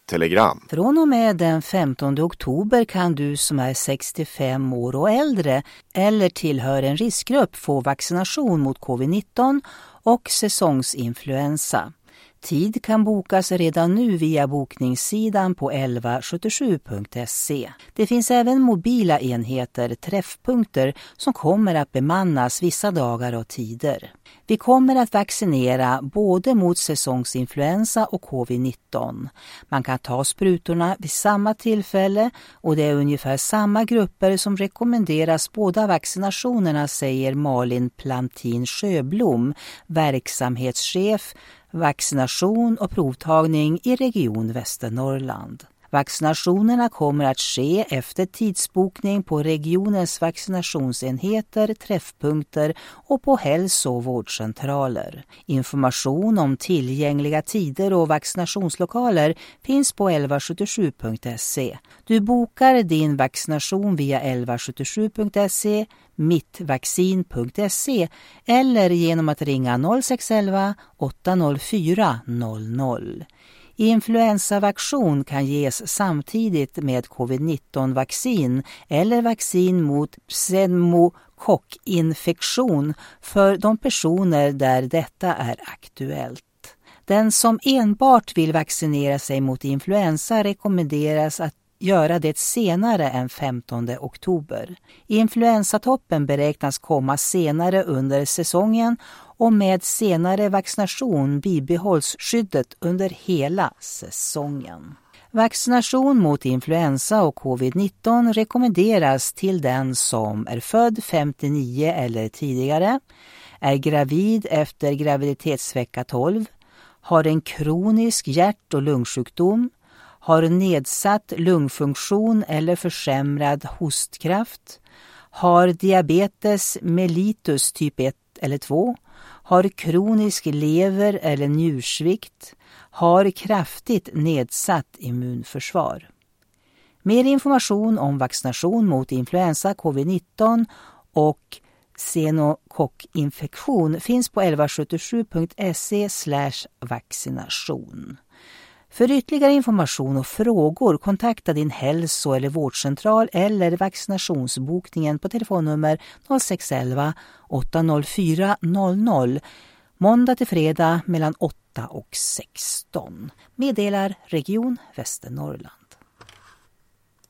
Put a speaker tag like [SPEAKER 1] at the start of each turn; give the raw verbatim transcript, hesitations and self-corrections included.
[SPEAKER 1] telegram.
[SPEAKER 2] Från och med den femtonde oktober kan du som är sextiofem år och äldre eller tillhör en riskgrupp få vaccination mot covid nitton och säsongsinfluensa. Tid kan bokas redan nu via bokningssidan på elva sjuttiosju punkt se. Det finns även mobila enheter, träffpunkter, som kommer att bemannas vissa dagar och tider. Vi kommer att vaccinera både mot säsongsinfluensa och covid nitton. Man kan ta sprutorna vid samma tillfälle och det är ungefär samma grupper som rekommenderas båda vaccinationerna, säger Malin Plantin Sjöblom, verksamhetschef vaccination och provtagning i Region Västernorrland. Vaccinationerna kommer att ske efter tidsbokning på regionens vaccinationsenheter, träffpunkter och på hälso- och vårdcentraler. Information om tillgängliga tider och vaccinationslokaler finns på elva sjuttiosju punkt se. Du bokar din vaccination via elva sjuttiosju punkt se, mittvaccin punkt se eller genom att ringa noll sex ett ett åtta noll fyra noll noll. Influensavaccin kan ges samtidigt med covid nitton-vaccin eller vaccin mot pneumokockinfektion för de personer där detta är aktuellt. Den som enbart vill vaccinera sig mot influensa rekommenderas att göra det senare än femtonde oktober. Influensatoppen beräknas komma senare under säsongen och med senare vaccination bibehålls skyddet under hela säsongen. Vaccination mot influensa och covid nitton rekommenderas till den som är född femtionio eller tidigare, är gravid efter graviditetsvecka tolv, har en kronisk hjärt- och lungsjukdom, har nedsatt lungfunktion eller försämrad hostkraft, har diabetes mellitus typ ett eller två, har kronisk lever- eller njursvikt, har kraftigt nedsatt immunförsvar. Mer information om vaccination mot influensa, covid nitton och pneumokockinfektion finns på elva sjuttiosju punkt se slash vaccination. För ytterligare information och frågor kontakta din hälso- eller vårdcentral eller vaccinationsbokningen på telefonnummer noll sex ett ett åtta noll fyra noll noll måndag till fredag mellan åtta och sexton. Meddelar Region Västernorrland.